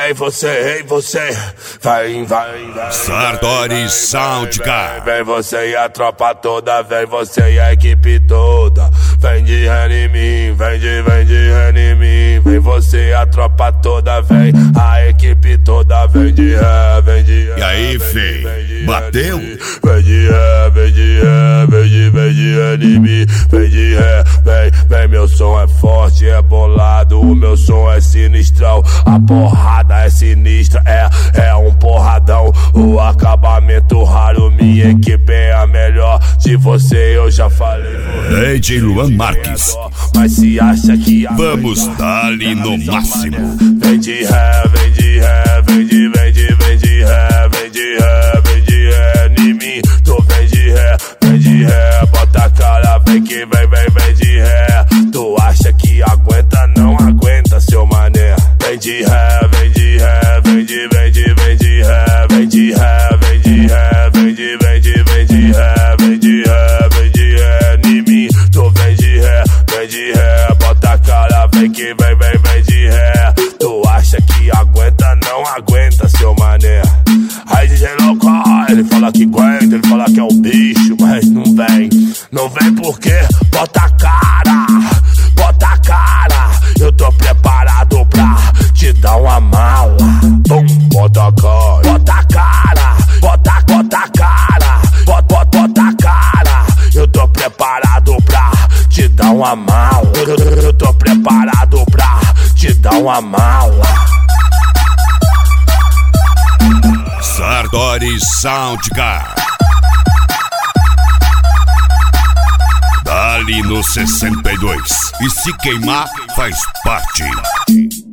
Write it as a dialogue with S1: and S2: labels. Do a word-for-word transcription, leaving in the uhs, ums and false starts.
S1: Ei você, ei você, vai, vai, vai.
S2: Sartori Soundcar.
S1: Vem você e a tropa toda, vem você e a equipe toda. Vem de ré em mim, vem de, vem de ré em mim. Vem você e a tropa toda, vem a equipe toda, vem de ré, vem de ré.
S2: E aí, fei, bateu?
S1: Vem de ré, vem de ré, vem de, vem de ré em mim. Vem de ré, vem, vem, meu som é forte, é bolado, o meu som é sinistrão. A porrada é sinistra, é, é um porradão. O acabamento raro, minha equipe é a melhor. De você eu já falei.
S2: D J Luan Marques.
S1: Mas se acha que
S2: vamos dar-lhe no máximo.
S1: Vem de ré, vem de ré, vem de, vem de, vem de ré, vem de ré, vem de ré em mim. Tu vem de ré, vem de ré, bota a cara, vem que vem, vem, vem de ré. Tu acha que aguenta, não aguenta, seu mané. Vem de ré, vem de ré, vem de, vem de, vem de ré, vem de ré, vem de ré, vem de, vem de, vem de ré, vem de ré, vem de ré em mim. Tu vem de ré, vem de ré, bota a cara, vem que vem, vem, vem de ré. Tu acha que aguenta, não aguenta, seu mané. Aí D J Louco, ele fala que aguenta, ele fala que é o bicho, mas não vem. Não vem porque bota a cara, bota a cara. Eu tô preparado pra te dar uma mala. Bum, bota a cara, bota a cara, bota, bota a cara, bota, bota, bota a cara. Eu tô preparado pra te dar uma mala. Eu tô preparado pra te dar uma mala.
S2: Sartori Soundcar. Dali no sessenta e dois. E se queimar, faz parte.